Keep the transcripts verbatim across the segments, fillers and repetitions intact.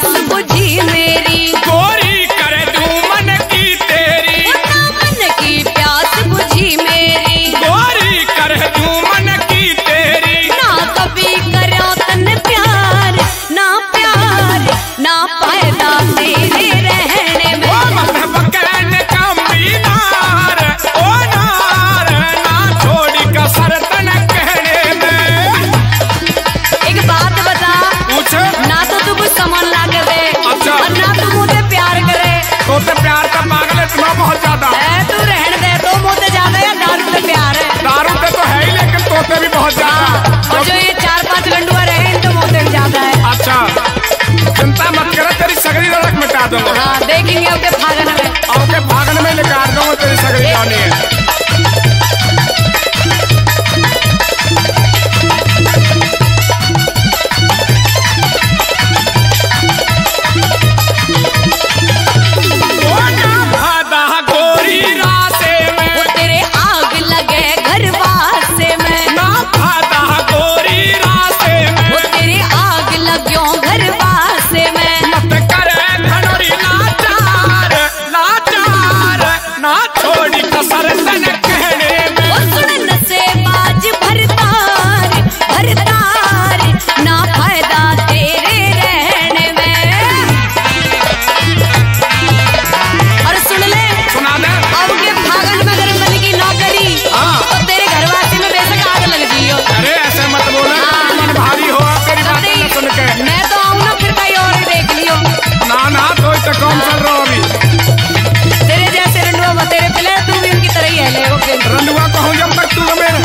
प्यास बुझी मेरी, गोरी कर दूं मन की तेरी, ना मन की प्यास बुझी मेरी, गोरी कर दूं मन की तेरी। ना कभी करो तन प्यार, ना प्यार ना फायदा तेरे रहने में। ओ मत बकन कमी नार, ओ नार ना छोड़ी कसर तन कहने में। एक बात बता, पूछ। ना तो तू कुछ सामान ला के दे, अच्छा। और ना तू मुझे प्यार करे। तो ते प्यार का पागल है इतना बहुत ज्यादा। ए, तू रहन दे, तो मुझे ज्यादा या दारू से प्यार है। दारू पे तो है ही, लेकिन तोते भी बहुत ज्यादा। और जो ये चार पांच गंडुआ रहे इनको मुझे ज्यादा है। अच्छा चिंता मत कर, तेरी सगरी रख मिटा दूंगा। हाँ देखेंगे आपके फागन में। आपके भागन में निकाल दूंगा तेरी सगरी जानी है। गोरी रासे में वो तेरे आग लगे घर वासे में, ना भादा गोरी रासे में, वो तेरे आग लग्यो घर वासे में। मत कर धनोरी लाचार, लाचार ना छोड़ी कसर तन कहने में। वो सुन नशे बाज भरतार, भरतार ना फायदा तेरे रहने में। और सुन ले, सुना दे। अब के फागन में अगर मन की नौकरी, हाँ। तो तेरे घरवासी में बेशक आग लग जियो। अरे ऐसे मत बोलो, हाँ। मन भारी हो तेरी बात नहीं, न सुन के। मैं तो आऊँ ना फिर कहीं और ही देख लियो। ना ना तो इतना कम चल रहा अभी। तेरे जैसे रंडुआ बतेरे पिले, तू भी उनकी तरह ही है ले वो फिर। रंडुआ कहूँ जब तक तू मेरे।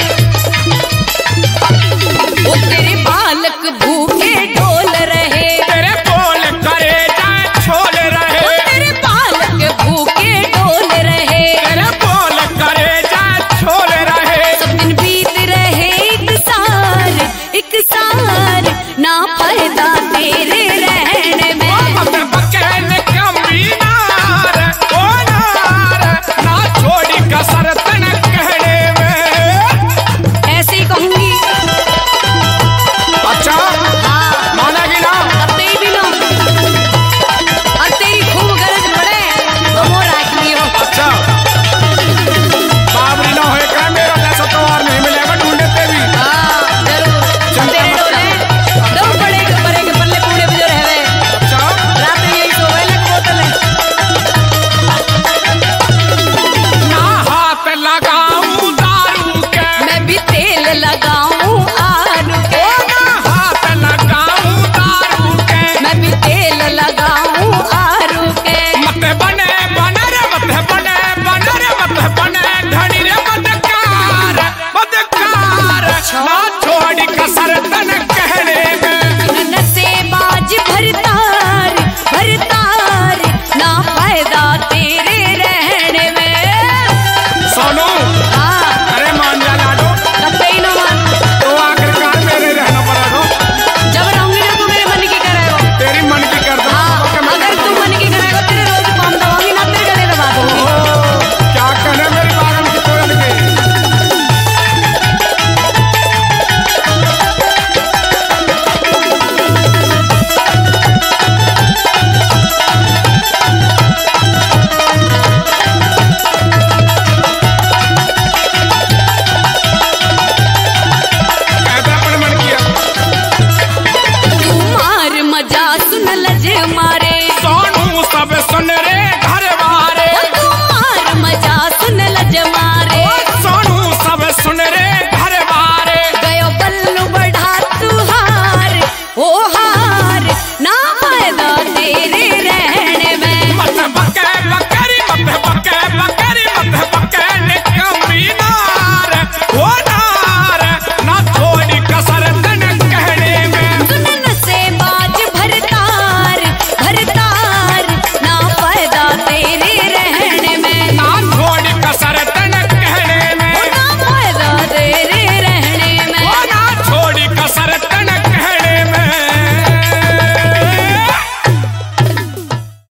वो तेरे बालक भूखे ढोल रहे, तेरे बोल करे जाए छोल रहे, वो तेरे बालक भूखे ढोल रहे। तेरे बोल करे जाए छोल रहे। सब दिन बीत रहे एक सार, एक सार ना फायदा तेरे रहने में। मत बकन कमी नार, ओ नार ना छोड़ी कसर तन कहने में। ऐसे ही कहूंगी। अच्छा हाँ मानेगी ना? अब तेरी भी लो, अब तेरी खूब गरज पड़े तो वो राख लियो। अच्छा बाबरी ना होए क्या मेरा जैसा तो और नहीं मिलेगा ढूंढते भी। हाँ जरूर, चिंता तेरे मत डोले दम पड़े के परे के पल्ले पूरे भी जो रहे। अच्छा रात में यही सोवे लग बोतल है। ना हाथ लगाऊं दारू के, मैं भी तेल लगाऊं आलू के, ना हाथ लगाऊं दारू के। मैं भी तेल लगाऊं आलू के। मत बने बनर, मत बने बनर, मत बने धनी रे मदकार, मदकार ना छोड़ी कसर तन कहने में। नशे बाज भरतार, भरतार ना फायदा तेरे रहने में। सोनू हाँ अरे मान जा लाडो, कभी ही ना मान, तो आखिरकार मेरे रहना पड़ा दो। जब रहूंगी ना तू मेरे मन की करेगा। तेरी मन की कर दो। हाँ अगर तू मन की करेगा तेरे रोज पाम दबाऊंगी ना, तेरे गले दबा दूंगी। क्या कहने मेरी बागन की कोयल के। कहता अपन मन किया। तू मार मजा सुन लज मारे, सोनू सब सुन